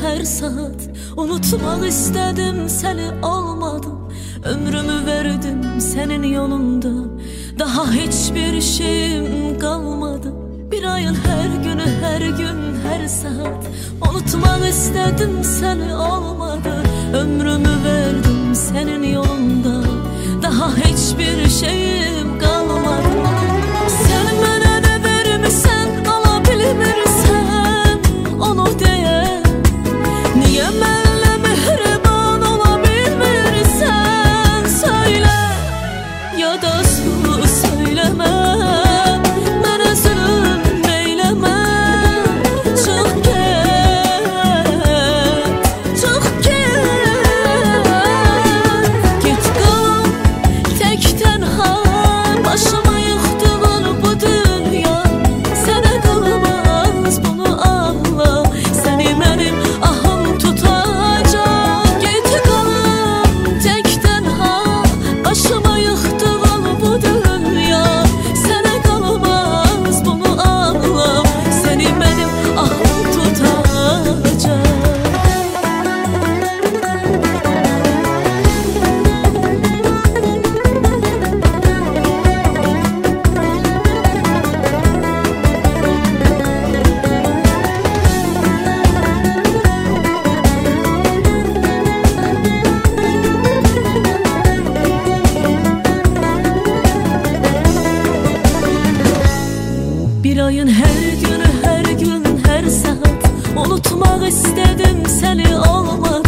her saat. Unutmak istedim seni olmadım. Ömrümü verdim senin yolunda. Daha hiçbir şeyim kalmadı. Bir ayın her günü, her gün, her saat. Unutmak istedim seni olmadı. Ömrümü verdim senin yolunda. Daha hiçbir şeyim kalmadı. Sen bana ne vermişsen alabilmirsen onu diye. Niye benimle mehriban olabilmirsen söyle. Ya da sus söyleme. Bana zulüm eyleme. Çık git, çık git. Git kal tek tenha. Başıma yıktılar bu dünya. Sana kalmaz bunu anla. Seni benim ahım tutacak. Git kal tek tenha. Başıma yıktılar bu dünya. Sana kalmaz bunu anla. Seni benim ahım tutacak. Bir ayın her günü, her gün, her saat. Unutmak istedim seni olmadı.